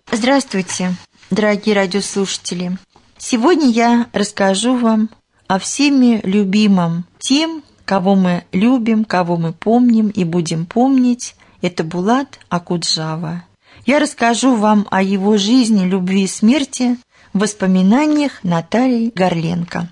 Здравствуйте, дорогие радиослушатели! Сегодня я расскажу вам о всеми любимом, тем, кого мы любим, кого мы помним и будем помнить. Это Булат Акуджава. Я расскажу вам о его жизни, любви и смерти в воспоминаниях Натальи Горленко.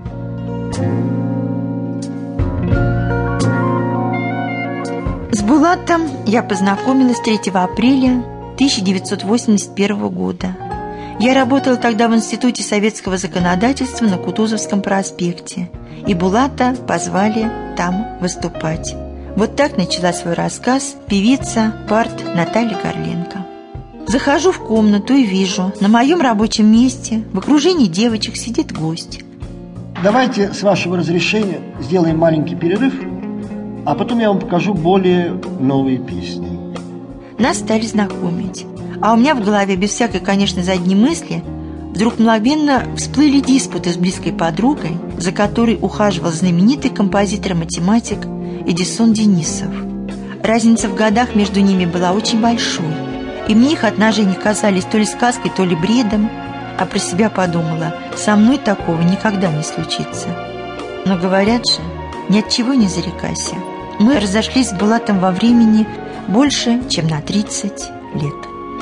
С Булатом я познакомилась 3 апреля 1981 года. Я работала тогда в Институте советского законодательства на Кутузовском проспекте, и Булата позвали там выступать. Вот так начала свой рассказ певица Бард Наталья Горленко. Захожу в комнату и вижу, на моем рабочем месте в окружении девочек сидит гость. Давайте, с вашего разрешения, сделаем маленький перерыв, а потом я вам покажу более новые песни. Нас стали знакомить. А у меня в голове, без всякой, конечно, задней мысли, вдруг мгновенно всплыли диспуты с близкой подругой, за которой ухаживал знаменитый композитор-математик Эдисон Денисов. Разница в годах между ними была очень большой, и мне их отношения казались то ли сказкой, то ли бредом, а про себя подумала, со мной такого никогда не случится. Но говорят же, ни от чего не зарекайся. Мы разошлись с Булатом во времени больше, чем на 30 лет.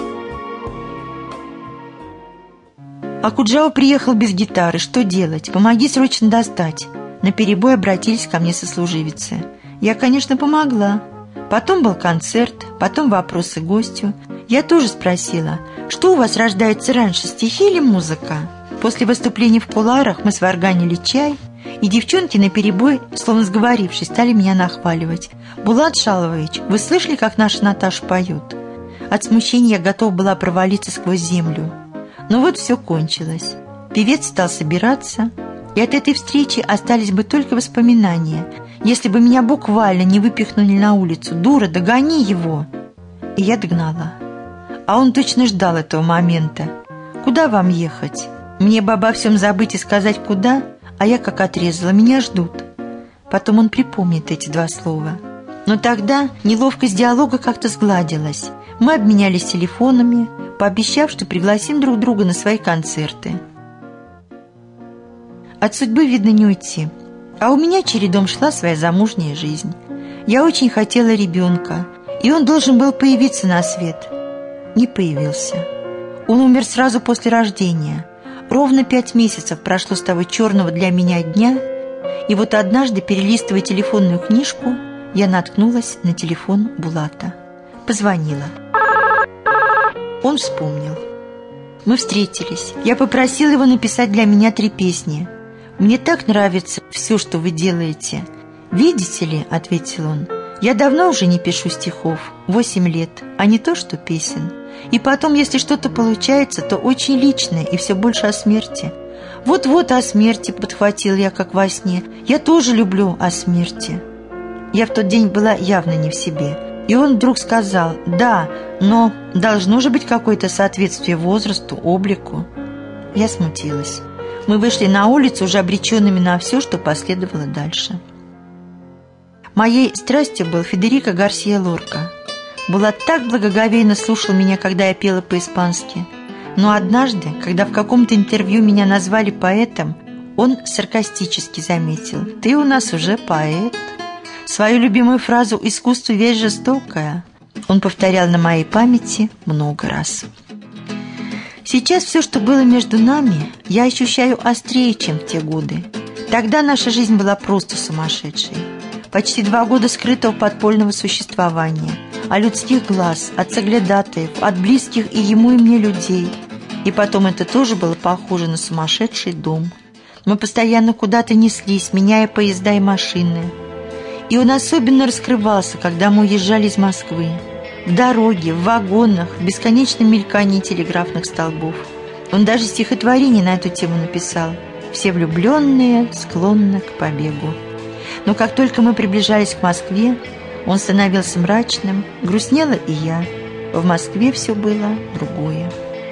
Акуджава приехал без гитары. Что делать? Помоги срочно достать. Наперебой обратились ко мне сослуживицы. Я, конечно, помогла. Потом был концерт, потом вопросы гостю. Я тоже спросила, что у вас рождается раньше, стихи или музыка? После выступлений в кулуарах мы сварганили чай, и девчонки наперебой, словно сговорившись, стали меня нахваливать. «Булат Шалович, вы слышали, как наша Наташа поет?» От смущения я готова была провалиться сквозь землю. Но вот все кончилось. Певец стал собираться, и от этой встречи остались бы только воспоминания, если бы меня буквально не выпихнули на улицу. «Дура, догони его!» И я догнала. А он точно ждал этого момента. «Куда вам ехать? Мне бы обо всем забыть и сказать, куда?» А я как отрезала, меня ждут. Потом он припомнит эти 2 слова. Но тогда неловкость диалога как-то сгладилась. Мы обменялись телефонами, пообещав, что пригласим друг друга на свои концерты. От судьбы, видно, не уйти. А у меня чередом шла своя замужняя жизнь. Я очень хотела ребенка, и он должен был появиться на свет. Не появился. Он умер сразу после рождения. Ровно 5 месяцев прошло с того черного для меня дня, и вот однажды, перелистывая телефонную книжку, я наткнулась на телефон Булата. Позвонила. Он вспомнил. Мы встретились. Я попросила его написать для меня 3 песни. «Мне так нравится все, что вы делаете». «Видите ли», — ответил он, — «я давно уже не пишу стихов, 8 лет, а не то, что песен. И потом, если что-то получается, то очень личное и все больше о смерти». «Вот-вот о смерти», — подхватил я, как во сне. «Я тоже люблю о смерти». Я в тот день была явно не в себе. И он вдруг сказал: «Да, но должно же быть какое-то соответствие возрасту, облику». Я смутилась. Мы вышли на улицу, уже обреченными на все, что последовало дальше. Моей страстью был Федерико Гарсия Лорка. Булат так благоговейно слушал меня, когда я пела по-испански. Но однажды, когда в каком-то интервью меня назвали поэтом, он саркастически заметил: «Ты у нас уже поэт». Свою любимую фразу «искусство – вещь жестокая» он повторял на моей памяти много раз. Сейчас все, что было между нами, я ощущаю острее, чем в те годы. Тогда наша жизнь была просто сумасшедшей. Почти 2 года скрытого подпольного существования, от людских глаз, от соглядатаев, от близких и ему, и мне людей. И потом это тоже было похоже на сумасшедший дом. Мы постоянно куда-то неслись, меняя поезда и машины. И он особенно раскрывался, когда мы уезжали из Москвы. В дороге, в вагонах, в бесконечном мелькании телеграфных столбов. Он даже стихотворение на эту тему написал: «Все влюбленные склонны к побегу». Но как только мы приближались к Москве, он становился мрачным, грустнела и я. В Москве все было другое.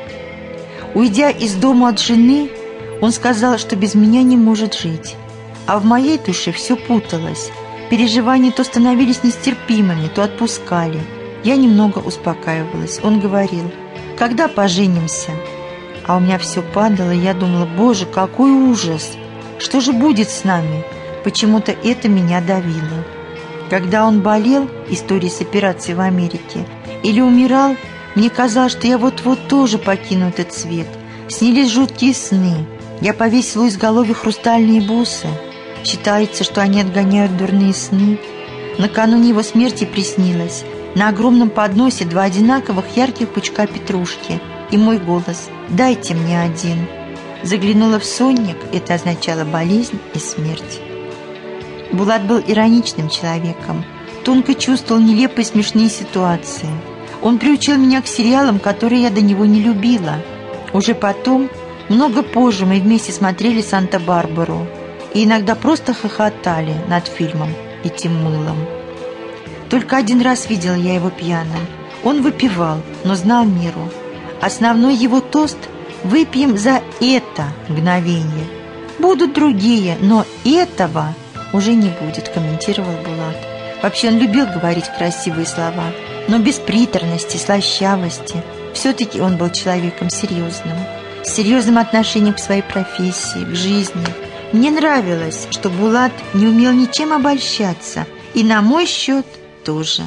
Уйдя из дома от жены, он сказал, что без меня не может жить. А в моей душе все путалось. Переживания то становились нестерпимыми, то отпускали. Я немного успокаивалась. Он говорил: Когда поженимся? А у меня все падало, и я думала: боже, какой ужас! Что же будет с нами? Почему-то это меня давило. Когда он болел, история с операцией в Америке, или умирал, мне казалось, что я вот-вот тоже покину этот свет. Снились жуткие сны. Я повесила у изголовья хрустальные бусы. Считается, что они отгоняют дурные сны. Накануне его смерти приснилось: на огромном подносе 2 одинаковых ярких пучка петрушки и мой голос: «Дайте мне один». Заглянула в сонник, это означало болезнь и смерть. Булат был ироничным человеком, тонко чувствовал нелепые смешные ситуации. Он приучил меня к сериалам, которые я до него не любила. Уже потом, много позже, мы вместе смотрели «Санта-Барбару» и иногда просто хохотали над фильмом «Этим мылом». Только один раз видела я его пьяным. Он выпивал, но знал меру. Основной его тост: «Выпьем за это мгновение. Будут другие, но этого уже не будет», комментировал Булат. Вообще он любил говорить красивые слова, но без приторности, слащавости. Все-таки он был человеком серьезным, с серьезным отношением к своей профессии, к жизни. Мне нравилось, что Булат не умел ничем обольщаться, и на мой счет тоже.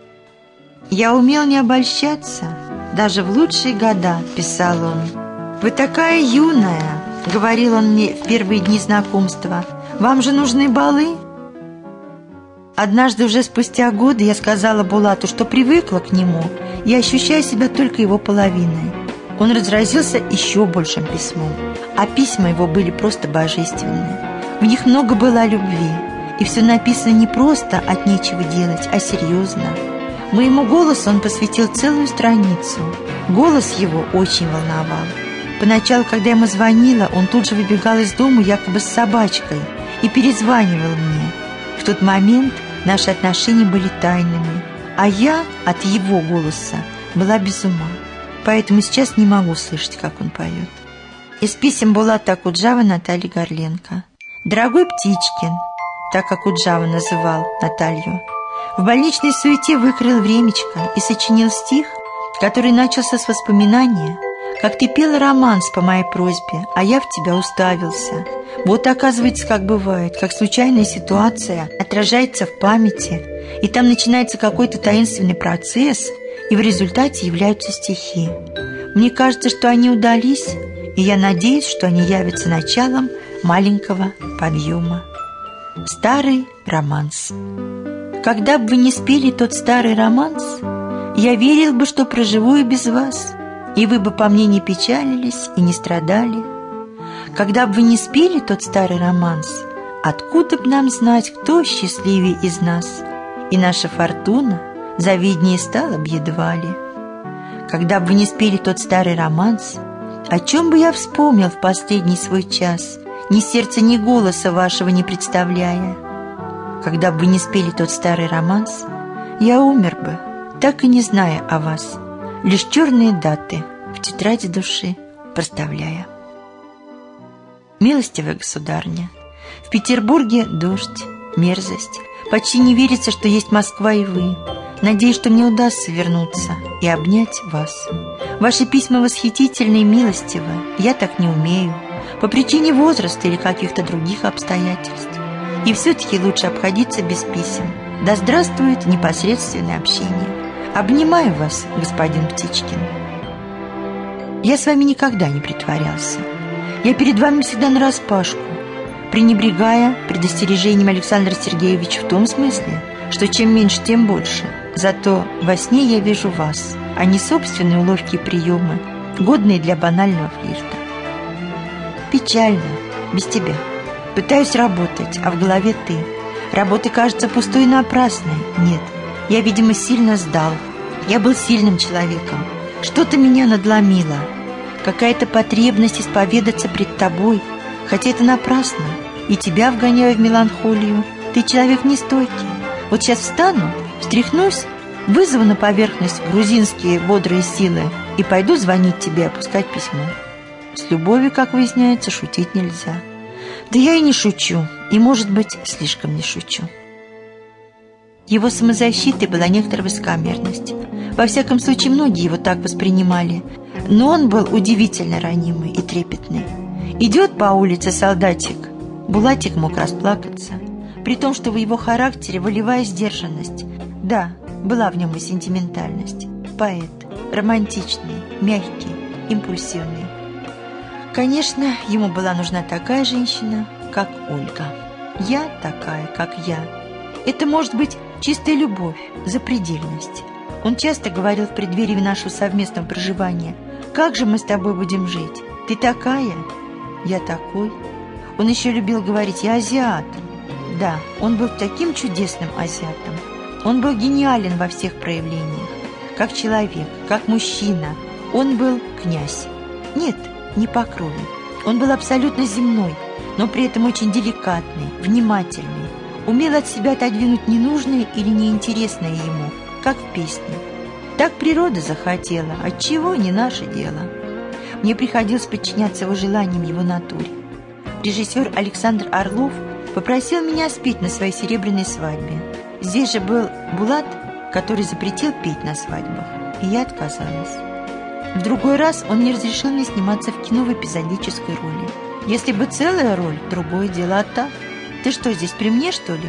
«Я умел не обольщаться даже в лучшие года», — писал он. «Вы такая юная», — говорил он мне в первые дни знакомства. «Вам же нужны балы». Однажды, уже спустя годы, я сказала Булату, что привыкла к нему и ощущаю себя только его половиной. Он разразился еще большим письмом, а письма его были просто божественные. В них много было о любви, и все написано не просто от нечего делать, а серьезно. Моему голосу он посвятил целую страницу. Голос его очень волновал. Поначалу, когда я ему звонила, он тут же выбегал из дома якобы с собачкой и перезванивал мне. В тот момент наши отношения были тайными, а я от его голоса была без ума. Поэтому сейчас не могу слышать, как он поет. Из писем Булата Акуджава Натальи Горленко. «Дорогой Птичкин», так Акуджава называл Наталью, в больничной суете выкроил времечко и сочинил стих, который начался с воспоминания, как ты пела романс по моей просьбе, а я в тебя уставился. Вот, оказывается, как бывает, как случайная ситуация отражается в памяти, и там начинается какой-то таинственный процесс, и в результате являются стихи. Мне кажется, что они удались, и я надеюсь, что они явятся началом маленького подъема. Старый романс. Когда бы вы не спели тот старый романс, я верил бы, что проживу и без вас, и вы бы по мне не печалились и не страдали. Когда бы вы не спели тот старый романс, откуда бы нам знать, кто счастливее из нас, и наша фортуна завиднее стала б едва ли. Когда бы вы не спели тот старый романс, о чем бы я вспомнил в последний свой час, ни сердца, ни голоса вашего не представляя? Когда бы вы не спели тот старый романс, я умер бы, так и не зная о вас, лишь черные даты в тетради души проставляя. Милостивая государыня, в Петербурге дождь, мерзость. Почти не верится, что есть Москва и вы. Надеюсь, что мне удастся вернуться и обнять вас. Ваши письма восхитительны и милостивы. Я так не умею, по причине возраста или каких-то других обстоятельств. И все-таки лучше обходиться без писем. Да здравствует непосредственное общение. Обнимаю вас, господин Птичкин. Я с вами никогда не притворялся. Я перед вами всегда нараспашку, пренебрегая предостережением Александра Сергеевича в том смысле, что чем меньше, тем больше. Зато во сне я вижу вас, а не собственные уловки и приемы, годные для банального флирта. Печально, без тебя. Пытаюсь работать, а в голове ты. Работа кажется пустой и напрасной. Нет, я, видимо, сильно сдал. Я был сильным человеком. Что-то меня надломило. Какая-то потребность исповедаться пред тобой, хотя это напрасно. И тебя вгоняю в меланхолию. Ты человек нестойкий. Вот сейчас встану, встряхнусь, вызову на поверхность грузинские бодрые силы и пойду звонить тебе, опускать письмо. С любовью, как выясняется, шутить нельзя. Да я и не шучу, и, может быть, слишком не шучу. Его самозащитой была некоторая высокомерность. Во всяком случае, многие его так воспринимали. Но он был удивительно ранимый и трепетный. Идет по улице солдатик, Булатик мог расплакаться, при том, что в его характере волевая сдержанность. Да, была в нем и сентиментальность. Поэт, романтичный, мягкий, импульсивный. Конечно, ему была нужна такая женщина, как Ольга. Я такая, как я. Это может быть чистая любовь, запредельность. Он часто говорил в преддверии нашего совместного проживания: «Как же мы с тобой будем жить? Ты такая, я такой». Он еще любил говорить: «Я азиат». Да, он был таким чудесным азиатом. Он был гениален во всех проявлениях. Как человек, как мужчина. Он был князь. Нет, не по крови. Он был абсолютно земной, но при этом очень деликатный, внимательный. Умел от себя отодвинуть ненужное или неинтересное ему, как в песне. Так природа захотела, отчего не наше дело. Мне приходилось подчиняться его желаниям, его натуре. Режиссер Александр Орлов попросил меня спеть на своей серебряной свадьбе. Здесь же был Булат, который запретил петь на свадьбах, и я отказалась. В другой раз он не разрешил мне сниматься в кино в эпизодической роли. Если бы целая роль, другое дело, а так. Ты что, здесь при мне, что ли?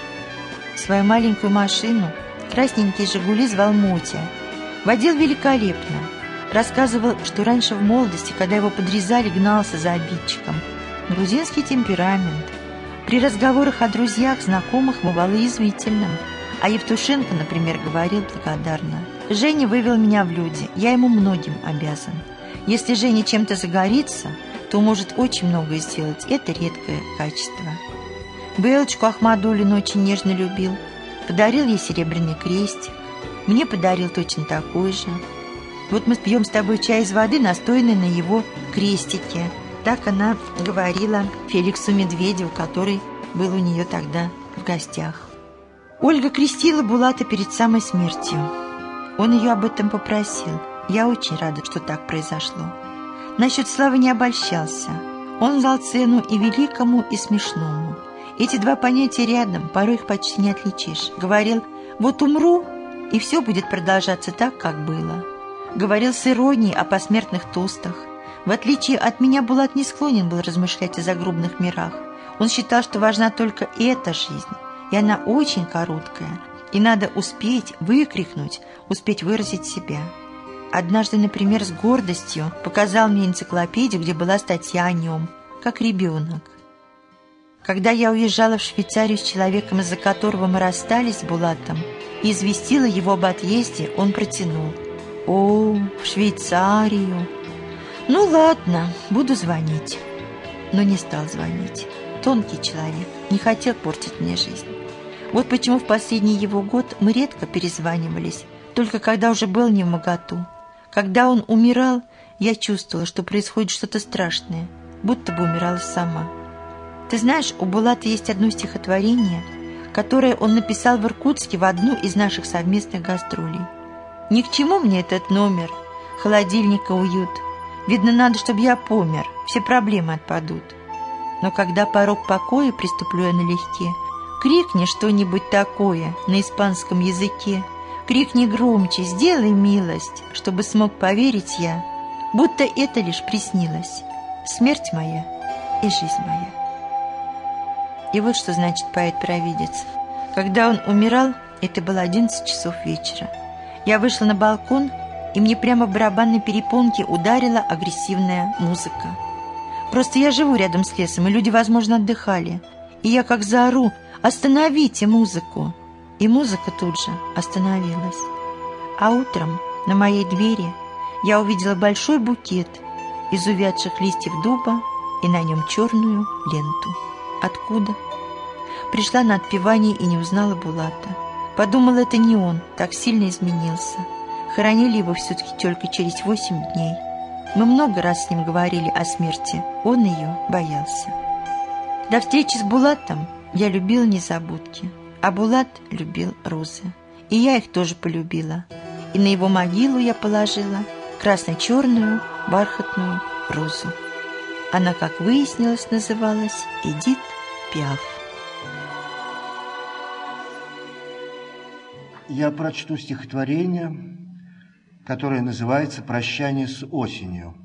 Свою маленькую машину, красненький «Жигули» звал Мотя. Водил великолепно. Рассказывал, что раньше в молодости, когда его подрезали, гнался за обидчиком. Грузинский темперамент. При разговорах о друзьях, знакомых бывало язвительным. А Евтушенко, например, говорил благодарно: «Женя вывел меня в люди, я ему многим обязан. Если Женя чем-то загорится, то может очень многое сделать. Это редкое качество». Белочку Ахмадуллину очень нежно любил. Подарил ей серебряный крестик. Мне подарил точно такой же. Вот мы пьем с тобой чай из воды, настоянной на его крестике. Так она говорила Феликсу Медведеву, который был у нее тогда в гостях. Ольга крестила Булата перед самой смертью. Он ее об этом попросил. Я очень рада, что так произошло. Насчет славы не обольщался. Он знал цену и великому, и смешному. Эти два понятия рядом, порой их почти не отличишь. Говорил: «Вот умру, и все будет продолжаться так, как было». Говорил с иронией о посмертных тостах. В отличие от меня, Булат не склонен был размышлять о загробных мирах. Он считал, что важна только эта жизнь, и она очень короткая, и надо успеть выкрикнуть, успеть выразить себя. Однажды, например, с гордостью показал мне энциклопедию, где была статья о нем, как ребенок. Когда я уезжала в Швейцарию с человеком, из-за которого мы расстались с Булатом, и известила его об отъезде, он протянул: «О, в Швейцарию! Ну ладно, буду звонить». Но не стал звонить. Тонкий человек, не хотел портить мне жизнь. Вот почему в последний его год мы редко перезванивались, только когда уже был невмоготу. Когда он умирал, я чувствовала, что происходит что-то страшное, будто бы умирала сама. Ты знаешь, у Булата есть одно стихотворение, которое он написал в Иркутске в одну из наших совместных гастролей. «Ни к чему мне этот номер, холодильника уют. Видно, надо, чтобы я помер, все проблемы отпадут. Но когда порог покоя приступлю я налегке, крикни что-нибудь такое на испанском языке. Крикни громче, сделай милость, чтобы смог поверить я, будто это лишь приснилось. Смерть моя и жизнь моя». И вот что значит поэт-провидец. Когда он умирал, это было 11 часов вечера. Я вышла на балкон, и мне прямо в барабанной перепонке ударила агрессивная музыка. Просто я живу рядом с лесом, и люди, возможно, отдыхали. И я как заору: «Остановите музыку!» И музыка тут же остановилась. А утром на моей двери я увидела большой букет из увядших листьев дуба и на нем черную ленту. Откуда? Пришла на отпевание и не узнала Булата. Подумала, это не он, так сильно изменился. Хоронили его все-таки только через 8 дней. Мы много раз с ним говорили о смерти, он ее боялся. До встречи с Булатом я любила незабудки, а Булат любил розы. И я их тоже полюбила. И на его могилу я положила красно-черную бархатную розу. Она, как выяснилось, называлась Эдит Пиаф. Я прочту стихотворение, которое называется «Прощание с осенью».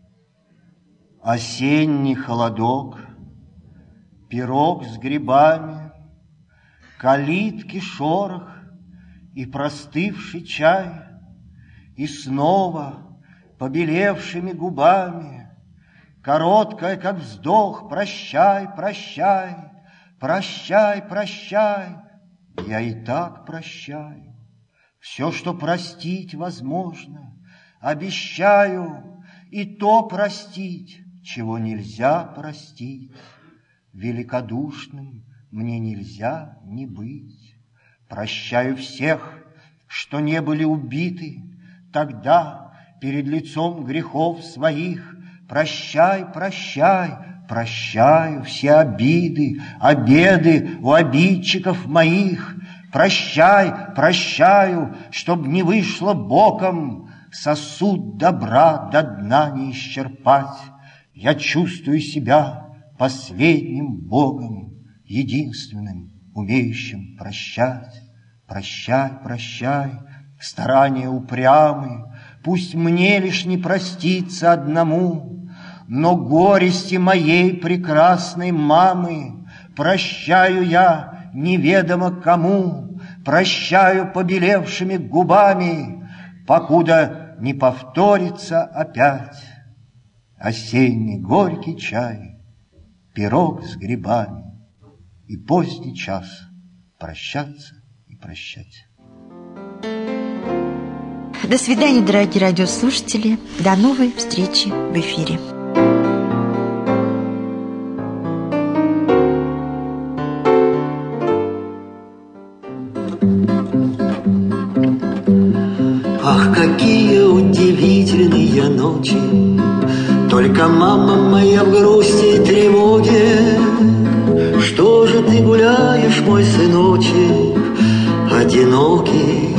Осенний холодок, пирог с грибами, калитки шорох и простывший чай, и снова побелевшими губами короткое, как вздох, прощай, прощай, прощай, прощай. Я и так прощаю все, что простить возможно, обещаю и то простить, чего нельзя простить. Великодушным мне нельзя не быть. Прощаю всех, что не были убиты тогда перед лицом грехов своих. Прощай, прощай, прощаю все обиды, обеды у обидчиков моих. Прощай, прощаю, чтоб не вышло боком сосуд добра до дна не исчерпать. Я чувствую себя последним Богом, единственным, умеющим прощать. Прощай, прощай, старания упрямы, пусть мне лишь не проститься одному, но горести моей прекрасной мамы прощаю я неведомо кому, прощаю побелевшими губами, покуда не повторится опять осенний горький чай, пирог с грибами и поздний час прощаться и прощать. До свидания, дорогие радиослушатели. До новой встречи в эфире. Ах, какие удивительные ночи! Только мама моя в грусти и тревоге. Что же ты гуляешь, мой сыночек, одинокий,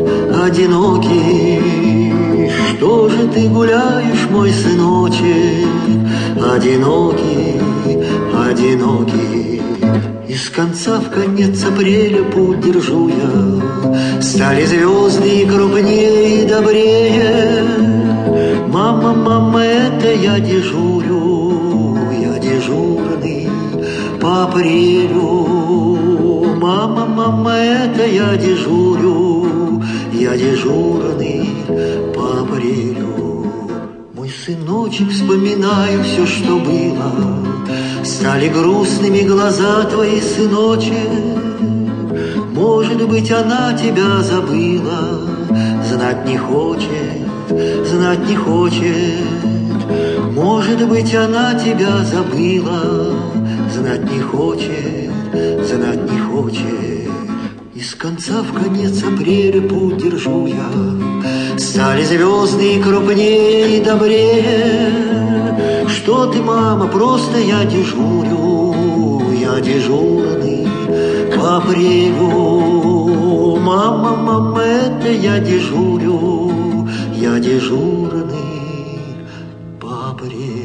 одинокий? Что же ты гуляешь, мой сыночек, одинокий, одинокий? Из конца в конец апреля путь держу я, стали звезды и крупнее, и добрее. Мама, мама, это я дежурю, я дежурный по апрелю. Мама, мама, это я дежурю, я дежурный по апрелю. Мой сыночек, вспоминаю все, что было. Стали грустными глаза твои, сыночек. Может быть, она тебя забыла, знать не хочет, знать не хочет. Может быть, она тебя забыла, знать не хочет, знать не хочет. Из конца в конец апреля путь держу я, стали звезды и крупнее, и добрее. Что ты, мама, просто я дежурю, я дежурный по апрелю. Мама, мама, это я дежурю, я дежурный по апрелю.